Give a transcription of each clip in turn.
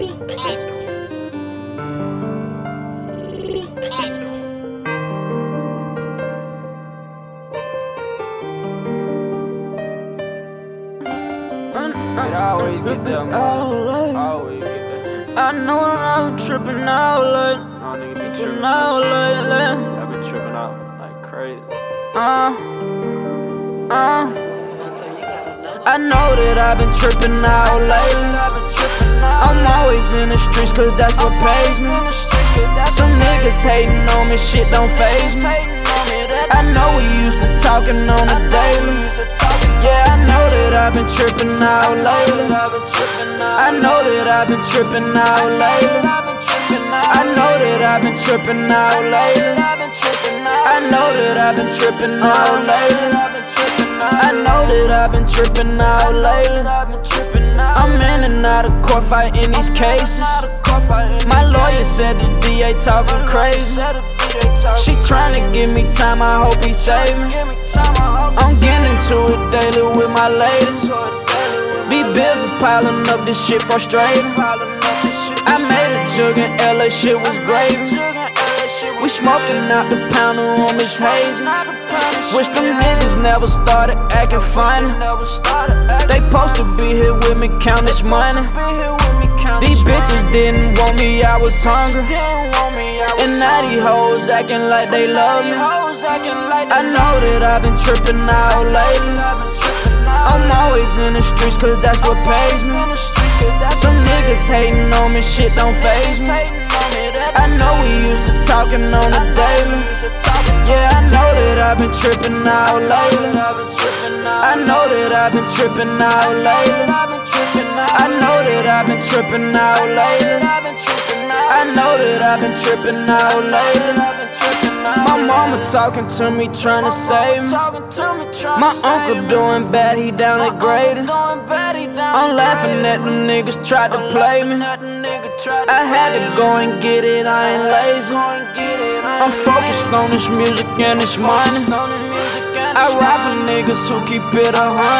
It always get them. Always get that. I know that I've been tripping out late. No nigga be tripping. Out lately. I've been tripping out like crazy. I know that I've been tripping out lately. I'm always in the streets cause that's what pays me. Some niggas hating on me, shit don't faze me. I know we used to talking on the daily. Yeah, I know that I've been tripping out lately. I know that I've been tripping out lately. I know that I've been tripping out lately. I know that I've been tripping out lately. I know that I've been tripping out lately. I'm in and out of court fighting these cases. My lawyer said the DA talking crazy. She tryna give me time, I hope he save me. I'm getting into it daily with my ladies. These bills is piling up, this shit frustrating. I made a jug in LA, shit was gravy. We smoking out the pound, the room is hazy. Wish them niggas never started acting funny. They supposed to be here with me, count this money. These bitches didn't want me, I was hungry. And now these hoes acting like they love me. I know that I've been tripping out lately. I'm always in the streets cause that's what pays me. Some niggas hating on me, shit don't faze me. I know we used to talking on the daily. Yeah, I know that I've been tripping out lately. I know that I've been tripping out lately. I know that I've been tripping out lately. I know that I've been tripping out lately. My mama talking to me, trying to save me. My uncle doing bad, he down at Grady. I'm laughing at them niggas tried to play me. I had to go and get it, I ain't lazy. I'm focused on this music and this money. I ride for niggas who keep it 100.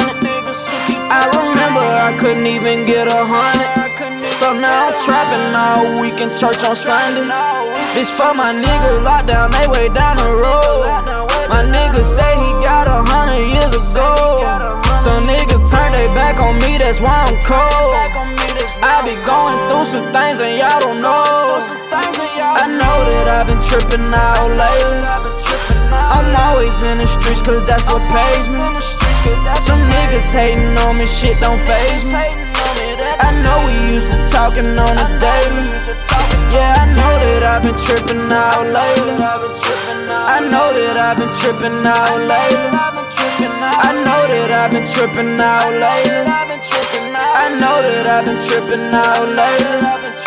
I remember I couldn't even get 100. So now I'm trapping all week in church on Sunday. This for my niggas locked down, they way down the road. My nigga say he got 100 years ago. So niggas turn they back on me, that's why I'm cold. I be going through some things and y'all don't know. I know that I've been tripping out lately. I'm always in the streets cause that's what pays me. Some niggas hating on me, shit don't faze me. I know we used to talking on the daily. Yeah, I know that I've been tripping out lately. I know that I've been tripping out lately. I know that I've been tripping out lately. I know that I've been tripping out lately.